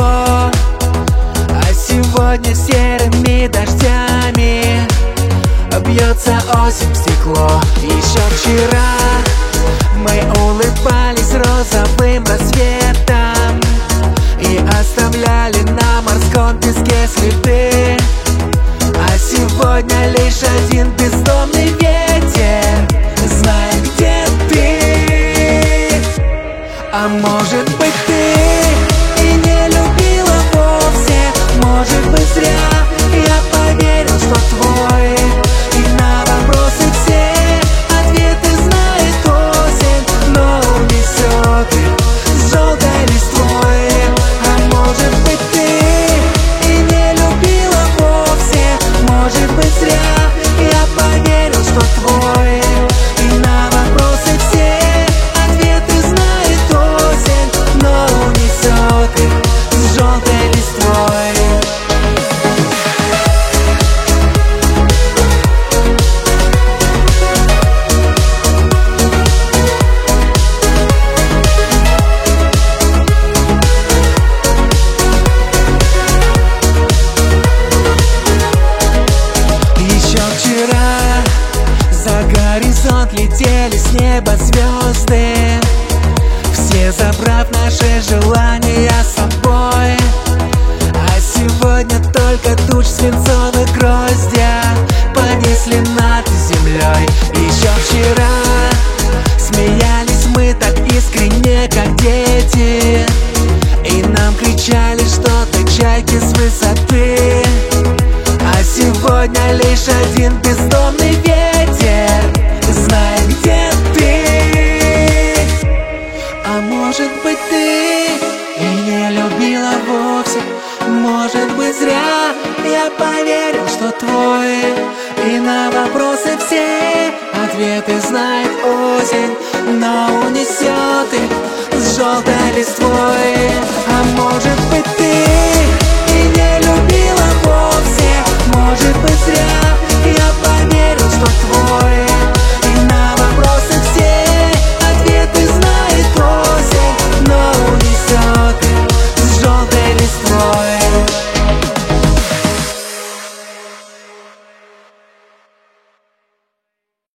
тепло, а сегодня серыми дождями бьется осень в стекло. Еще вчера мы улыбались розовым рассветом и оставляли на морском песке следы, а сегодня лишь один бездомный ветер знает, где ты. А может быть, ты и не любила вовсе, может быть, зря я поверил, что твой. И на вопросы все ответы знает осень, но унесет их с желтой листвой. А может быть, ты и не любила вовсе, может быть, зря я поверил, что твой. И на вопросы все ответы знает осень, но унесет их с желтой листвой. За горизонт летели с неба звезды, все забрав наши желания с собой. А сегодня только туч свинцовых гроздья понесли над землей. Еще вчера смеялись мы так искренне, как дети, и нам кричали что-то чайки с высоты. А сегодня лишь один бездомный ветер знает, где ты. А может быть, ты и не любила вовсе, может быть, зря я поверил, что твой. И на вопросы все ответы знает осень, но унесет их с желтой листвой. А может быть, ты